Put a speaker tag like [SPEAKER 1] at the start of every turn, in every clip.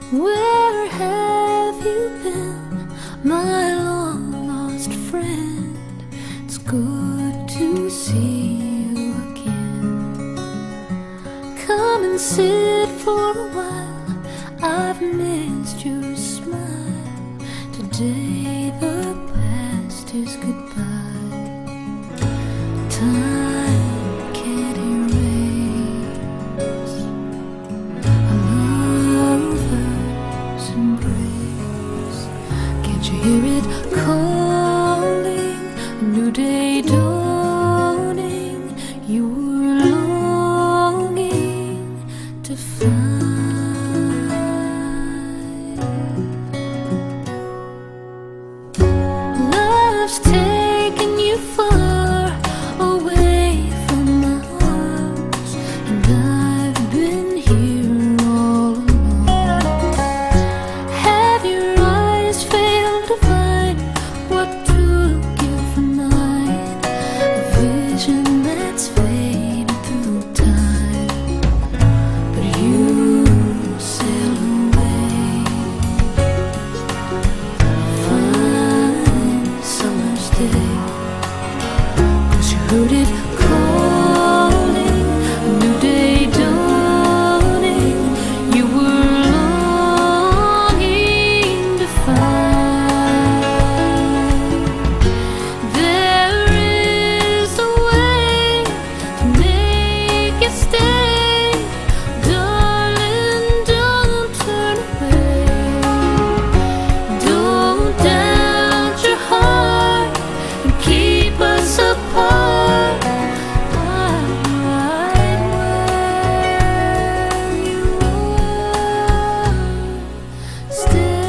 [SPEAKER 1] Where have you been, my long-lost friend? It's good to see you again. Come and sit for a while, I've missed your smile. Today the past is goodbye. Time can't erase a lover's embrace. Can't you hear it calling? A new day dawning. You were longing to find. Love's taken you far away from my arms, and I've been here all alone. Have your eyes failed to find what took you from mine? A vision that's faded through time, but you sail away. Fine summer's day, 'cause you heard it calling, a new day dawning. You were longing to find. There is a way to make you stay, darling. Don't turn away. Don't doubt your heart and keep us apart. Right where you are, stay.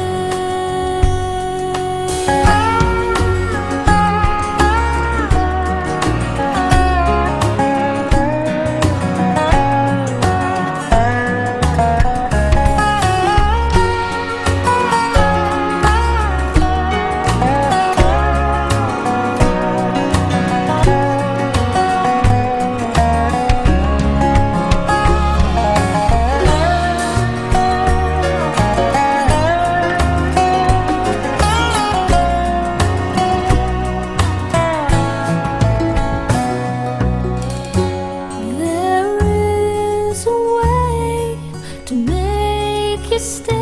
[SPEAKER 1] There is a way to make you stay.